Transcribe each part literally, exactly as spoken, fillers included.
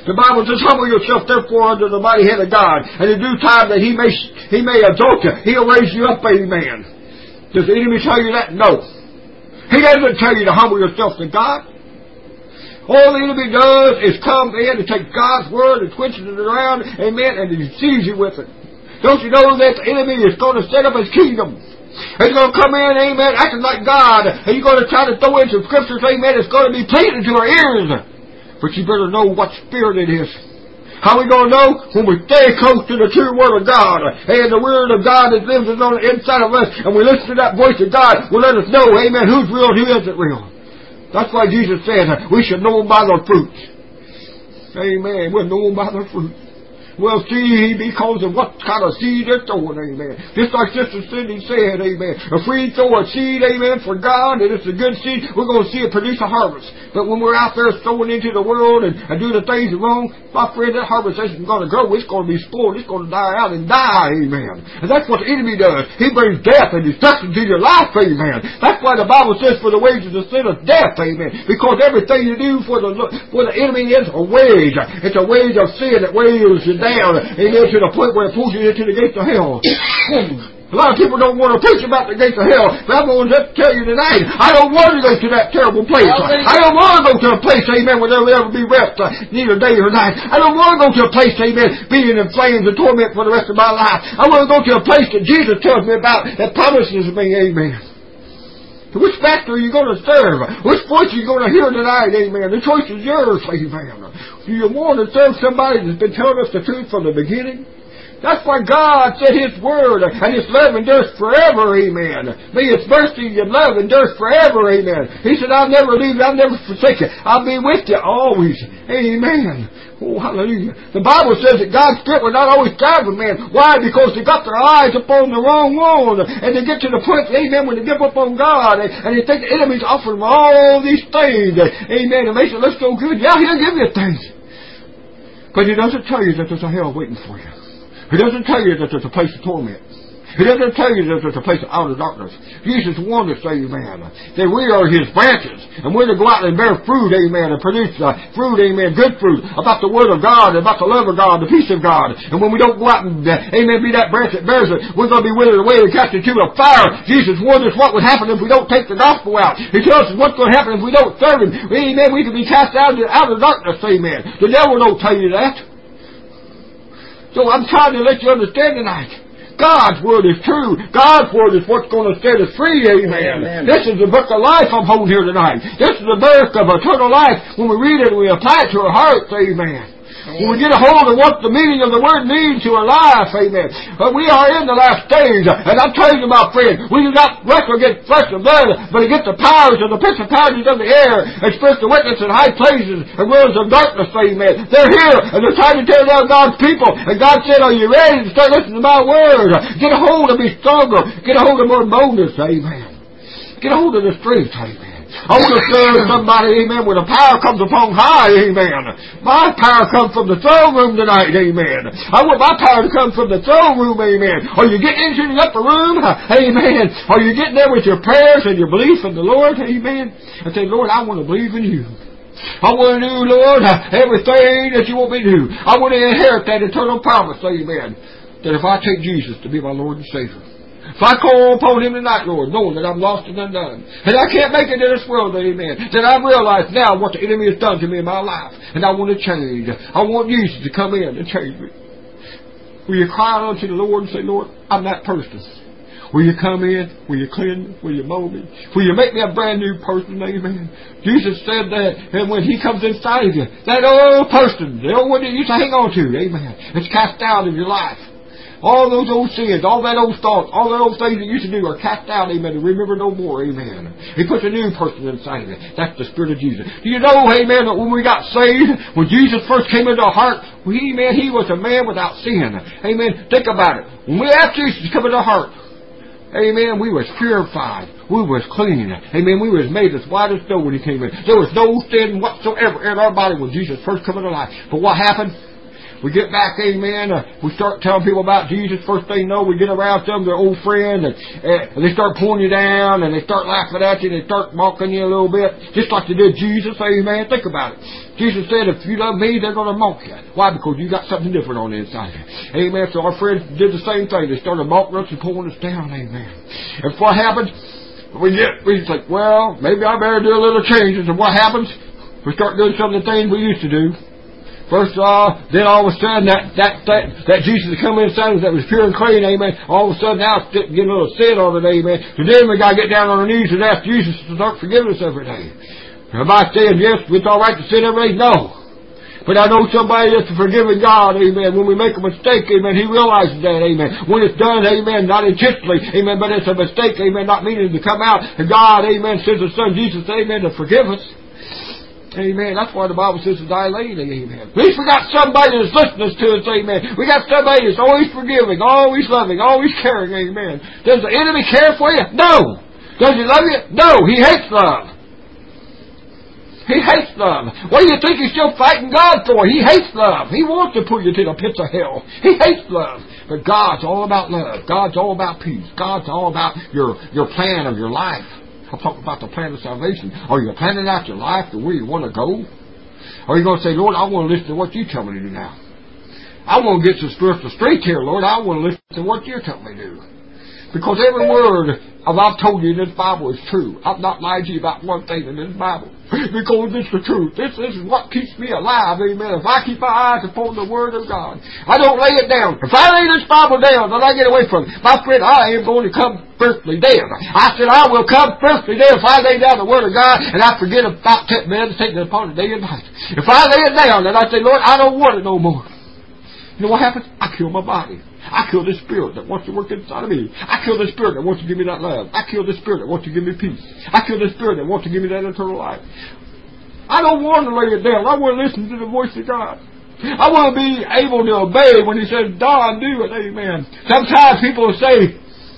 The Bible says, humble yourself therefore under the mighty hand of God, and in due time that He may He may exalt you. He'll raise you up, amen. Does the enemy tell you that? No. He doesn't tell you to humble yourself to God. All the enemy does is come in and take God's word and twist it around, amen, and he deceives you with it. Don't you know that the enemy is going to set up his kingdom? He's going to come in, amen, acting like God, and he's going to try to throw in some scriptures, amen, it's going to be pleasing to our ears. But you better know what spirit it is. How are we going to know? When we stay close to the true Word of God. And the Word of God that lives on the inside of us, and we listen to that voice of God, will let us know, amen, who's real and who isn't real. That's why Jesus said, we should know them by their fruits. Amen. We'll know them by their fruits. Well, see, because of what kind of seed they're throwing, amen. Just like Sister Cindy said, amen. If we throw a seed, amen, for God, and it's a good seed, we're going to see it produce a harvest. But when we're out there throwing into the world and, and doing the things wrong, my friend, that harvest isn't going to grow. It's going to be spoiled. It's going to die out and die, amen. And that's what the enemy does. He brings death and destruction to your life, amen. That's why the Bible says, for the wages of sin is death, amen. Because everything you do for the for the enemy is a wage. It's a wage of sin that weighs you down, amen, to the point where it pulls you into the gates of hell. A lot of people don't want to preach about the gates of hell, but I'm going to tell you tonight, I don't want to go to that terrible place. I don't want to go to a place, amen, where there will never be rest, uh, neither day or night. I don't want to go to a place, amen, being in flames and torment for the rest of my life. I want to go to a place that Jesus tells me about, that promises me, amen. Which master are you going to serve? Which voice are you going to hear tonight? Amen. The choice is yours, amen. Do you want to serve somebody that's been telling us the truth from the beginning? That's why God said His Word and His love endures forever, amen. May His mercy and love endures forever, amen. He said, I'll never leave you, I'll never forsake you. I'll be with you always, amen. Oh, hallelujah. The Bible says that God's Spirit will not always drive a man. Why? Because they got their eyes upon the wrong one. And they get to the point, amen, when they give up on God, and, and they think the enemy's offering them all these things, amen, it makes it look so good. Yeah, He'll give you things. But He doesn't tell you that there's a hell waiting for you. He doesn't tell you that there's a place of torment. He doesn't tell you that there's a place of outer darkness. Jesus warned us, amen, that we are His branches, and we're to go out and bear fruit, amen, and produce uh, fruit, amen, good fruit, about the Word of God, about the love of God, the peace of God. And when we don't go out and, uh, amen, be that branch that bears it, we're going to be withered away and cast into a fire. Jesus warned us what would happen if we don't take the gospel out. He tells us what's going to happen if we don't serve Him. Amen, we can be cast out into outer darkness, amen. The devil don't tell you that. So I'm trying to let you understand tonight. God's Word is true. God's Word is what's going to set us free, amen. Amen. This is the book of life I'm holding here tonight. This is the book of eternal life. When we read it, we apply it to our hearts, amen. When we get a hold of what the meaning of the Word means to our life, amen. But we are in the last days, and I'm telling you, my friend, we do not wrestle against flesh and blood, but against the powers and the principalities of the air, and spiritual witness in high places, and rulers of darkness, amen. They're here, and they're trying to tear down God's people, and God said, are you ready to start listening to my Word? Get a hold of me stronger. Get a hold of more boldness, amen. Get a hold of the strength, amen. I want to serve somebody, amen, where the power comes upon high, amen. My power comes from the throne room tonight, amen. I want my power to come from the throne room, amen. Are you getting into the upper room? Amen. Are you getting there with your prayers and your belief in the Lord? Amen. And say, Lord, I want to believe in you. I want to do, Lord, everything that you want me to do. I want to inherit that eternal promise, amen, that if I take Jesus to be my Lord and Savior, if I call upon Him tonight, Lord, knowing that I'm lost and undone, and I can't make it in this world, amen, then I realize now what the enemy has done to me in my life, and I want to change. I want Jesus to come in and change me. Will you cry unto the Lord and say, Lord, I'm that person. Will you come in? Will you cleanse me? Will you mold me? Will you make me a brand new person? Amen. Jesus said that, and when He comes inside of you, that old person, the old one that you used to hang on to, amen, it's cast out of your life. All those old sins, all that old thoughts, all those old things that you used to do are cast out, amen, and remember no more, amen. He puts a new person inside of you. That's the Spirit of Jesus. Do you know, amen, that when we got saved, when Jesus first came into our heart, he, man, He was a man without sin. Amen. Think about it. When we asked Jesus to come into our heart, amen, we was purified. We was clean. Amen. We was made as white as snow when He came in. There was no sin whatsoever in our body when Jesus first came into life. But what happened? We get back, amen, uh, we start telling people about Jesus. First thing you know, we get around some, their old friend, and, and they start pulling you down, and they start laughing at you, and they start mocking you a little bit, just like they did Jesus, amen. Think about it. Jesus said, if you love me, they're going to mock you. Why? Because you got something different on the inside of you. Amen. So our friends did the same thing. They started mocking us and pulling us down, amen. And what happens? We get, we think, well, maybe I better do a little changes. And what happens? We start doing some of the things we used to do. First, uh, then all of a sudden, that, that, that, that Jesus had come inside that was pure and clean, amen. All of a sudden, now it's getting a little sin on it, amen. So then we got to get down on our knees and ask Jesus to start forgiving us every day. Am I saying, yes, it's all right to sin every day? No. But I know somebody that's a forgiving God, amen. When we make a mistake, amen, He realizes that, amen. When it's done, amen, not intentionally, amen, but it's a mistake, amen, not meaning to come out. And God, amen, sends His Son, Jesus, amen, to forgive us. Amen. That's why the Bible says to dilate. Amen. At least we got somebody that's listening to us. Amen. We got somebody that's always forgiving, always loving, always caring. Amen. Does the enemy care for you? No. Does he love you? No. He hates love. He hates love. What do you think he's still fighting God for? He hates love. He wants to put you to the pits of hell. He hates love. But God's all about love. God's all about peace. God's all about your, your plan of your life. I'll talk about the plan of salvation. Are you planning out your life to where you want to go? Or are you going to say, Lord, I want to listen to what you tell me to do now. I want to get some spiritual strength here, Lord. I want to listen to what you're telling me to do. Because every word of I've told you in this Bible is true. I've not lied to you about one thing in this Bible. Because it's the truth. This, this is what keeps me alive, amen. If I keep my eyes upon the Word of God, I don't lay it down. If I lay this Bible down, then I get away from it. My friend, I am going to come firstly dead. I said, I will come firstly dead if I lay down the Word of God and I forget about ten minutes taking it upon the day and night. If I lay it down and I say, Lord, I don't want it no more. You know what happens? I kill my body. I kill the spirit that wants to work inside of me. I kill the spirit that wants to give me that love. I kill the spirit that wants to give me peace. I kill the spirit that wants to give me that eternal life. I don't want to lay it down. I want to listen to the voice of God. I want to be able to obey when He says, Don, do it. Amen. Sometimes people will say,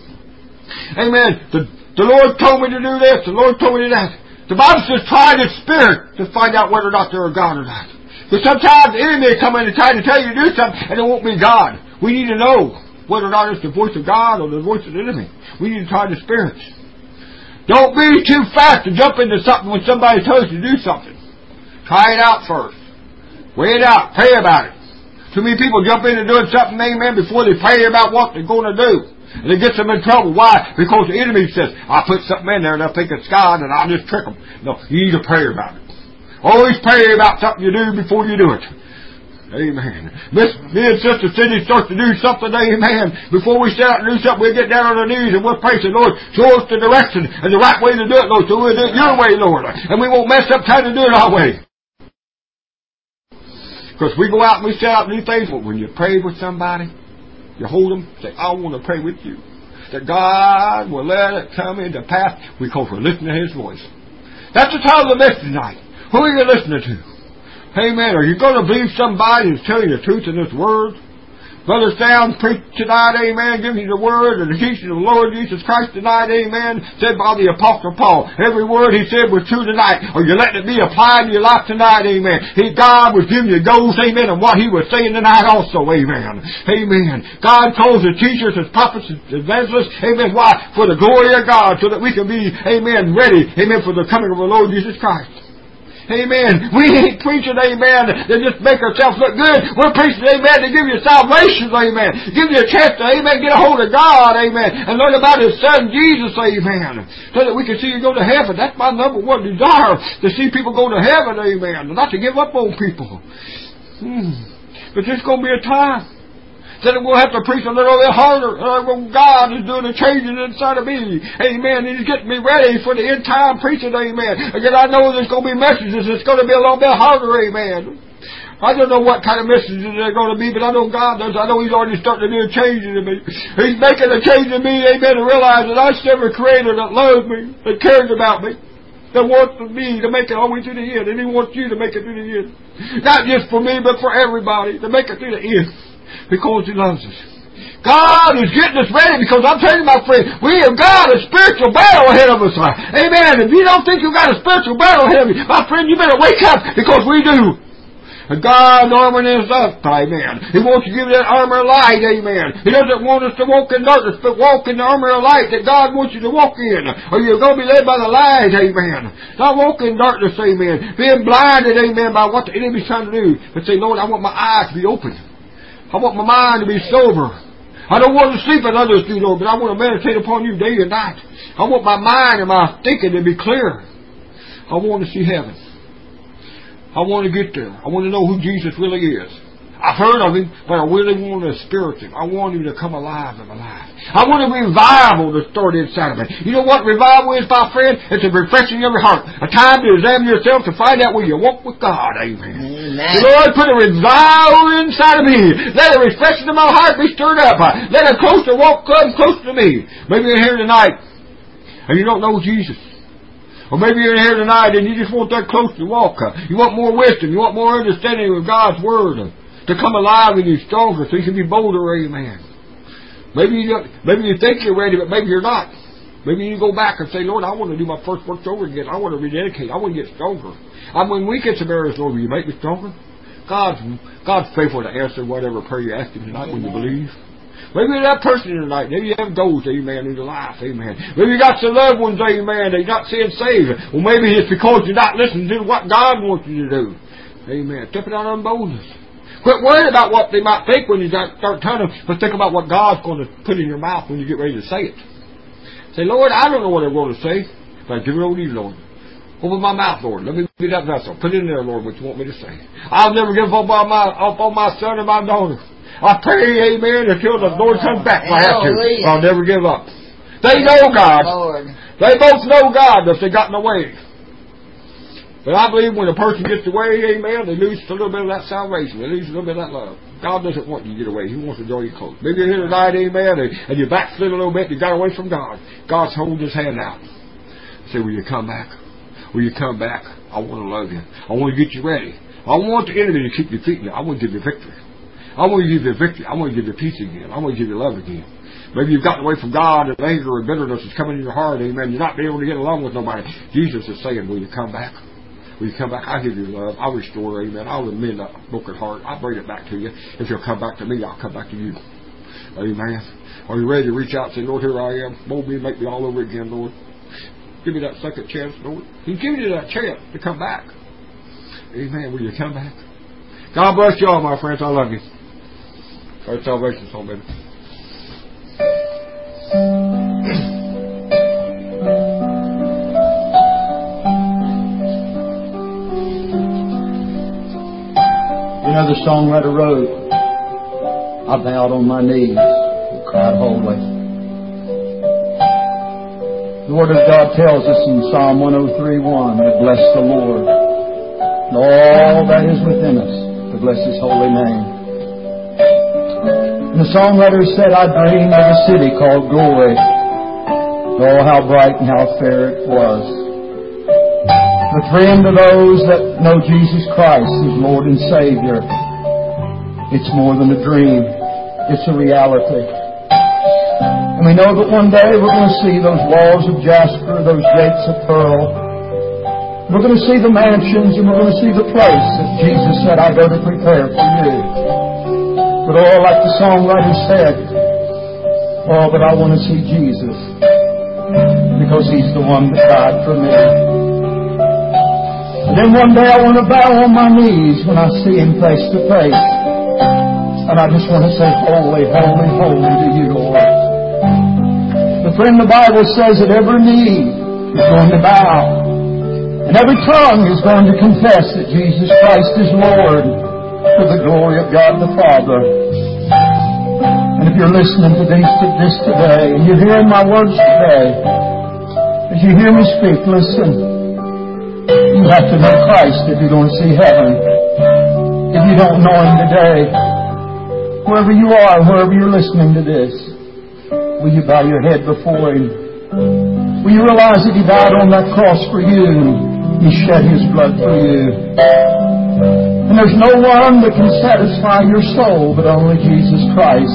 amen, the, the Lord told me to do this. The Lord told me to do that. The Bible says, try the spirit to find out whether or not they're God or not. But sometimes the enemy will come in and try to tell you to do something, and it won't be God. We need to know whether or not it's the voice of God or the voice of the enemy. We need to try the spirits. Don't be too fast to jump into something when somebody tells you to do something. Try it out first. Weigh it out. Pray about it. Too many people jump into doing something, amen, before they pray about what they're going to do. And it gets them in trouble. Why? Because the enemy says, I'll put something in there and they'll think it's God and I'll just trick them. No, you need to pray about it. Always pray about something you do before you do it. Amen. Miss, me and Sister Cindy start to do something, amen. Before we set out to do something, we'll get down on our knees and we'll pray, say, Lord, show us the direction and the right way to do it, Lord. So we'll do it your way, Lord. And we won't mess up trying to do it our way. Because we go out and we set out and do things, but when you pray with somebody, you hold them, say, I want to pray with you. That God will let it come into pass because we're listening to His voice. That's the title of the message tonight. Who are you listening to? Amen. Are you going to believe somebody who's telling you the truth in this word? Brother Sam preached tonight, amen, giving you the word and the teaching of the Lord Jesus Christ tonight, amen, said by the Apostle Paul. Every word he said was true tonight. Are you letting it be applied in your life tonight, amen? He, God was giving you goals, amen, and what He was saying tonight also, amen. Amen. God calls the teachers as prophets and evangelists, amen. Why? For the glory of God, so that we can be, amen, ready, amen, for the coming of the Lord Jesus Christ. Amen. We ain't preaching, amen, to just make ourselves look good. We're preaching, amen, to give you salvation, amen. Give you a chance to, amen, get a hold of God, amen, and learn about His Son, Jesus, amen, so that we can see you go to heaven. That's my number one desire, to see people go to heaven, amen, and not to give up on people. Hmm. But there's going to be a time that we'll have to preach a little bit harder. Uh, God is doing a changing inside of me. Amen. He's getting me ready for the end time preaching. Amen. Again, I know there's going to be messages. It's going to be a little bit harder. Amen. I don't know what kind of messages they're going to be, but I know God does. I know He's already starting to do a change in me. He's making a change in me. Amen. To realize that I serve a Creator that loves me, that cares about me, that wants me to make it all the way to the end. And He wants you to make it to the end. Not just for me, but for everybody, to make it to the end. Because He loves us. God is getting us ready, because I'm telling you, my friend, we have got a spiritual battle ahead of us. Amen. If you don't think you've got a spiritual battle ahead of you, my friend, you better wake up, because we do. And God armoring us up, amen. He wants to give you that armor of light, amen. He doesn't want us to walk in darkness, but walk in the armor of light that God wants you to walk in. Or you're going to be led by the light, amen. Not walk in darkness, amen. Being blinded, amen, by what the enemy's trying to do. But say, Lord, I want my eyes to be open. I want my mind to be sober. I don't want to sleep as others do, Lord, but I want to meditate upon you day and night. I want my mind and my thinking to be clear. I want to see heaven. I want to get there. I want to know who Jesus really is. I've heard of Him, but I really want to experience Him. I want Him to come alive in my life. I want a revival to start inside of me. You know what revival is, my friend? It's a refreshing of your heart. A time to examine yourself to find out where you walk with God. Amen. Amen. The Lord put a revival inside of me. Let a refreshing of my heart be stirred up. Let a closer walk come close to me. Maybe you're here tonight and you don't know Jesus. Or maybe you're here tonight and you just want that close to walk. You want more wisdom. You want more understanding of God's Word to come alive in you stronger so you can be bolder, amen. Maybe you don't, maybe you think you're ready, but maybe you're not. Maybe you go back and say, Lord, I want to do my first works over again. I want to rededicate. I want to get stronger. I'm when we get some areas, Lord, will you make me stronger? God's, God's faithful to answer whatever prayer you ask Him tonight when you believe. Maybe you're that person tonight. Maybe you have goals, amen, in your life, amen. Maybe you got some loved ones, amen, they're not seeing saved. Well, maybe it's because you're not listening to what God wants you to do. Amen. Step it out on boldness. Quit worrying about what they might think when you start telling them, but think about what God's going to put in your mouth when you get ready to say it. Say, Lord, I don't know what I'm going to say, but I give it over to you, Lord. Open my mouth, Lord. Let me be that vessel. Put it in there, Lord, what you want me to say. I'll never give up on my, up on my son and my daughter. I pray, amen, until the Lord comes back if I have to. I'll never give up. They know God. They both know God if they got in the way. But I believe when a person gets away, amen, they lose a little bit of that salvation. They lose a little bit of that love. God doesn't want you to get away. He wants to draw you close. Maybe you're here tonight, amen, and, and you backslid a little bit. You got away from God. God's holding His hand out. Say, will you come back? Will you come back? I want to love you. I want to get you ready. I want the enemy to keep defeating you. I want to give you victory. I want to give you victory. I want to give you peace again. I want to give you love again. Maybe you've gotten away from God and anger and bitterness is coming in your heart, amen. You're not being able to get along with nobody. Jesus is saying, will you come back? Will you come back? I'll give you love. I'll restore, amen. I'll amend that broken heart. I'll bring it back to you. If you'll come back to me, I'll come back to you. Amen. Are you ready to reach out and say, Lord, here I am. Mold me and make me all over again, Lord. Give me that second chance, Lord. He's giving you that chance to come back. Amen. Will you come back? God bless you all, my friends. I love you. Our salvation's all better. Another songwriter wrote, I bowed on my knees and cried holy. The Word of God tells us in Psalm one oh three one to bless the Lord and all that is within us, to bless His holy name. And the songwriter said, I dreamed of a city called Glory. Oh, how bright and how fair it was. The friend of those that know Jesus Christ as Lord and Savior. It's more than a dream. It's a reality. And we know that one day we're going to see those walls of jasper, those gates of pearl. We're going to see the mansions and we're going to see the place that Jesus said, I go to prepare for you. But oh, like the songwriter said, oh, but I want to see Jesus because He's the one that died for me. And then one day I want to bow on my knees when I see Him face to face. And I just want to say, holy, holy, holy to you, Lord. The friend, the Bible says that every knee is going to bow. And every tongue is going to confess that Jesus Christ is Lord for the glory of God the Father. And if you're listening to this, to this today, and you're hearing my words today, as you hear me speak, listen. You have to know Christ if you're going to see heaven. If you don't know Him today, wherever you are, wherever you're listening to this, will you bow your head before Him? Will you realize that He died on that cross for you? He shed His blood for you. And there's no one that can satisfy your soul but only Jesus Christ.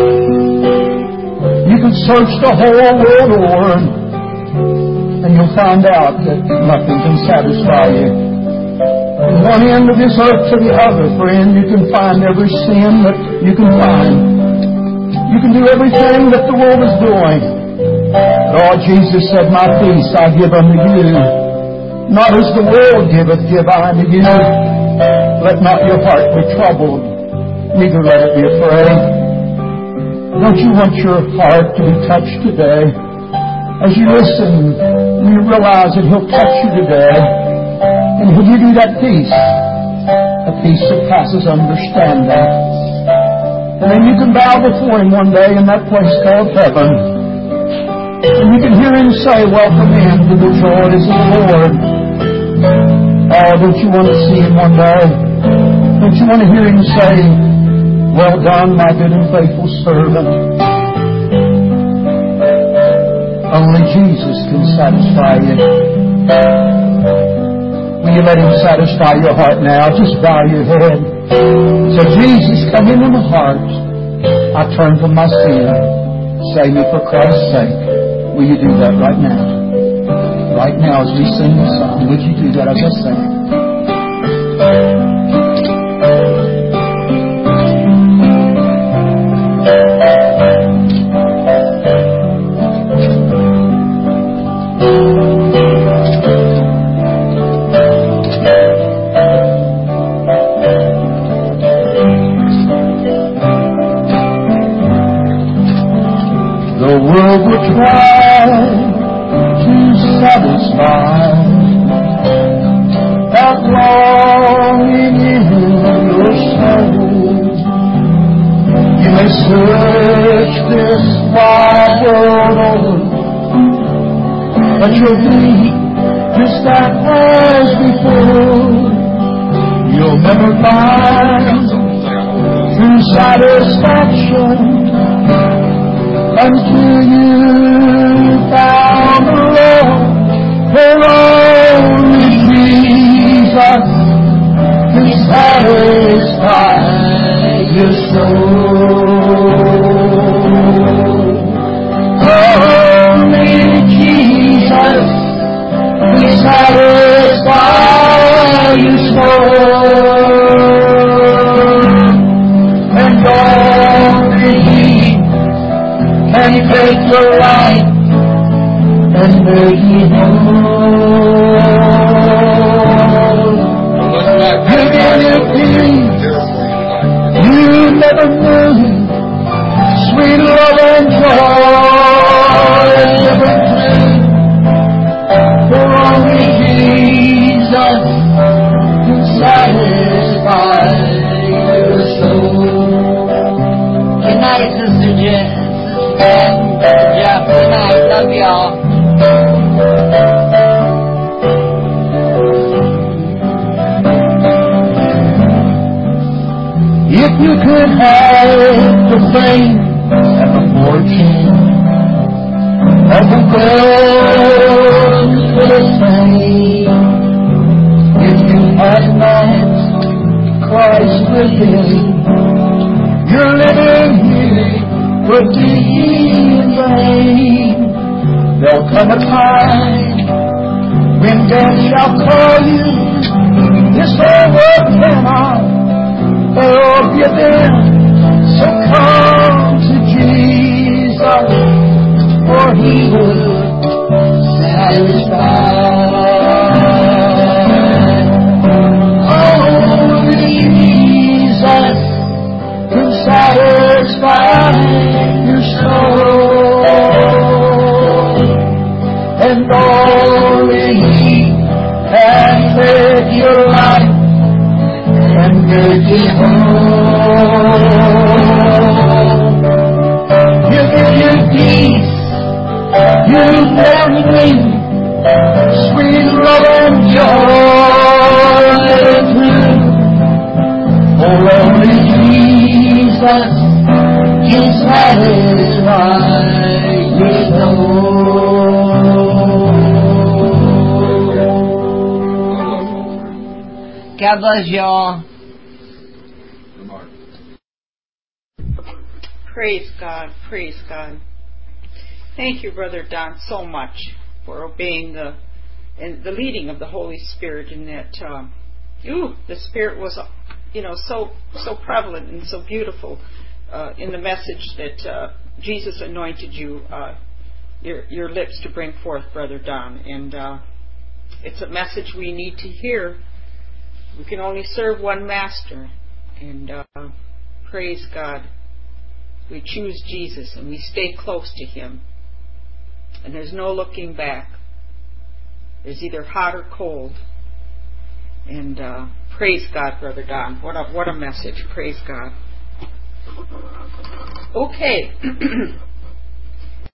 You can search the whole world over and you'll find out that nothing can satisfy you. From one end of this earth to the other, friend, you can find every sin that you can find. You can do everything that the world is doing. Lord Jesus said, my peace I give unto you. Not as the world giveth, give I unto you. Let not your heart be troubled, neither let it be afraid. Don't you want your heart to be touched today? As you listen, you realize that He'll touch you today. And will you do that peace? A peace that passes understanding. And then you can bow before Him one day in that place called heaven. And you can hear Him say, welcome in to the joys of the Lord. Oh, don't you want to see Him one day? Don't you want to hear Him say, well done, my good and faithful servant? Only Jesus can satisfy you. Will you let Him satisfy your heart now? Just bow your head. Say, Jesus, come into my heart. I turn from my sin. Save me for Christ's sake. Will you do that right now? Right now as we sing the song, would you do that as I sing? The world will try to satisfy that longing in your soul. You may search this wide world over, but you'll be just that as before. You'll never find true satisfaction until you found the Lord. For only Jesus can satisfy your soul. Only Jesus can satisfy your soul. And only He can take your life and make you whole. Give you peace you never knew, sweet love and joy never knew. For only Jesus can satisfy your soul. Good night, Sister Jen. And Jeff, good night. Love y'all. If you could have the fame and the fortune of the world for the same, if you had not Christ within, you're living here would be in vain. There'll come a time when death shall call you. This whole world cannot help you then. So come to Jesus, for He will satisfy. Only Jesus can satisfy your soul, and only He can take your life and make it whole. He'll give you peace you've never known, sweet love and joy through. For only Jesus can satisfy your soul. God bless y'all. Praise God, praise God. Thank you, Brother Don, so much for obeying the and the leading of the Holy Spirit in that uh, ooh, the Spirit was, you know, so so prevalent and so beautiful uh, in the message that uh, Jesus anointed you, uh, your your lips to bring forth, Brother Don. And uh, it's a message we need to hear. We can only serve one master. And uh, praise God, we choose Jesus and we stay close to Him. And there's no looking back. There's either hot or cold. And uh, praise God, Brother Don. What a, what a message. Praise God. Okay.